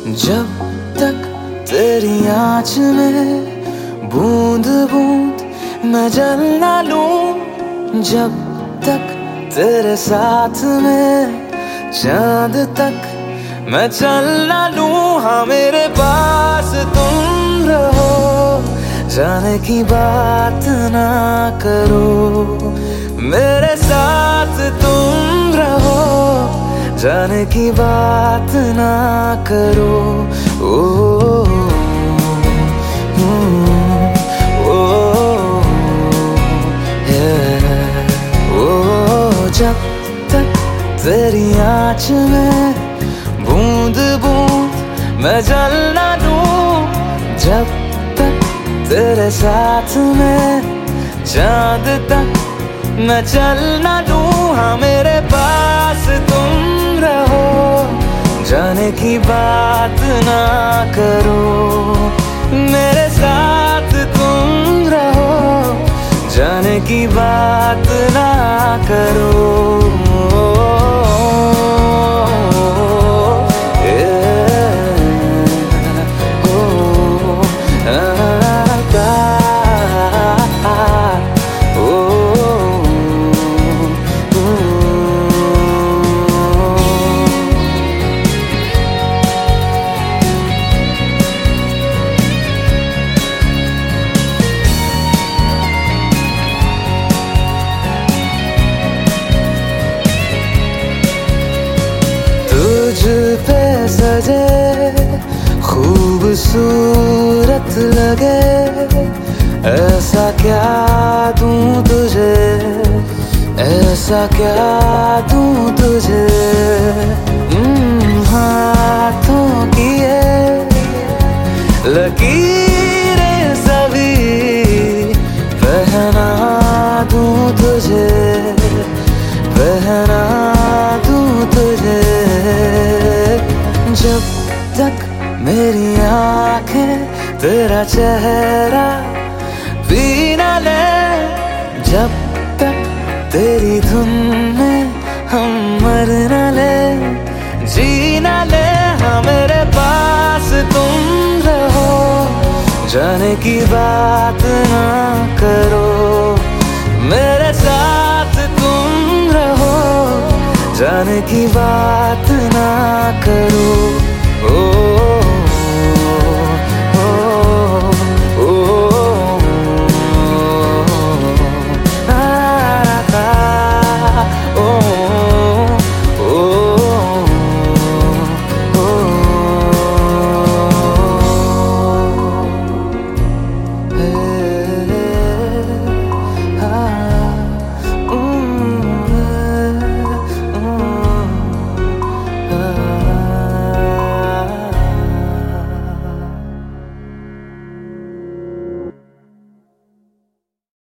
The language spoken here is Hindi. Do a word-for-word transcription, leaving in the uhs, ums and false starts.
जब तक तेरी आँच में बूंद बूंद मैं जल ना लूं, जब तक तेरे साथ में चांद तक मैं चल ना लूं। हाँ मेरे पास तुम रहो, जाने की बात ना करो, मेरे साथ तुम रहो, जाने की बात ना करो। ओ, ओ, ओ, जब तक तेरी आँच में बूंद बूंद मैं जल ना लूं, जब तक तेरे साथ में चांद तक मैं चल ना लूं। हाँ मेरे पास तुम रहो, जाने की बात ना करो, मेरे साथ तुम रहो, जाने की बात ना करो। तुझ पे सजे खूबसूरत लगे, ऐसा क्या दूं तुझे, ऐसा क्या दूं तुझे। हाथों की ये लकीरें सभी पहना दूं तुझे, पहना दूं तुझे। जब तक मेरी आंखें तेरा चेहरा पी ना ले, जब तक तेरी धुन में हम मर ना ले, जी ना ले। हाँ मेरे पास तुम रहो, जाने की बात ना करो, मेरे साथ तुम रहो, जाने की बात ना करो।